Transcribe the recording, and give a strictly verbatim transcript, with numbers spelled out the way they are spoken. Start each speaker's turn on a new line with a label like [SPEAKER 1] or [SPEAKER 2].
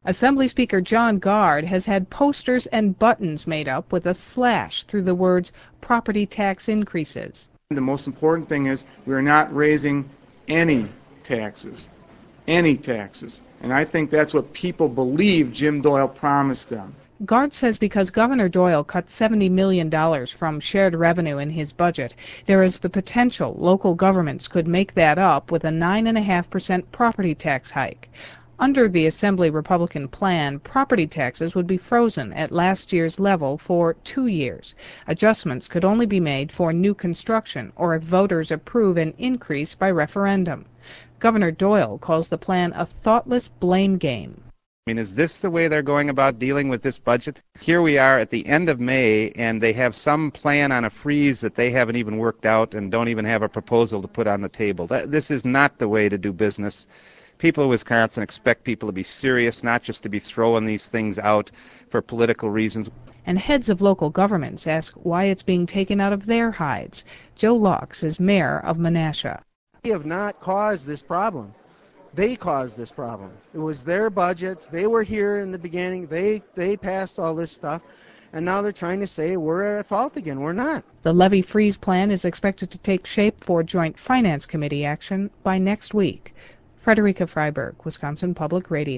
[SPEAKER 1] Assembly Speaker John Gard has had posters and buttons made up with a slash through the words property tax increases.
[SPEAKER 2] The most important thing is we are not raising any taxes, any taxes. And I think that's what people believe Jim Doyle promised them.
[SPEAKER 1] Gard says because Governor Doyle cut seventy million dollars from shared revenue in his budget, there is the potential local governments could make that up with a nine point five percent property tax hike. Under the Assembly Republican plan, property taxes would be frozen at last year's level for two years. Adjustments could only be made for new construction or if voters approve an increase by referendum. Governor Doyle calls the plan a thoughtless blame game.
[SPEAKER 3] I mean, is this the way they're going about dealing with this budget? Here we are at the end of May, and they have some plan on a freeze that they haven't even worked out and don't even have a proposal to put on the table. That, this is not the way to do business. People of Wisconsin expect people to be serious, not just to be throwing these things out for political reasons.
[SPEAKER 1] And heads of local governments ask why it's being taken out of their hides. Joe Laux is mayor of Menasha.
[SPEAKER 4] We have not caused this problem. They caused this problem. It was their budgets. They were here in the beginning. They they passed all this stuff. And now they're trying to say we're at fault again. We're not.
[SPEAKER 1] The levy freeze plan is expected to take shape for Joint Finance Committee action by next week. Frederica Freiberg, Wisconsin Public Radio.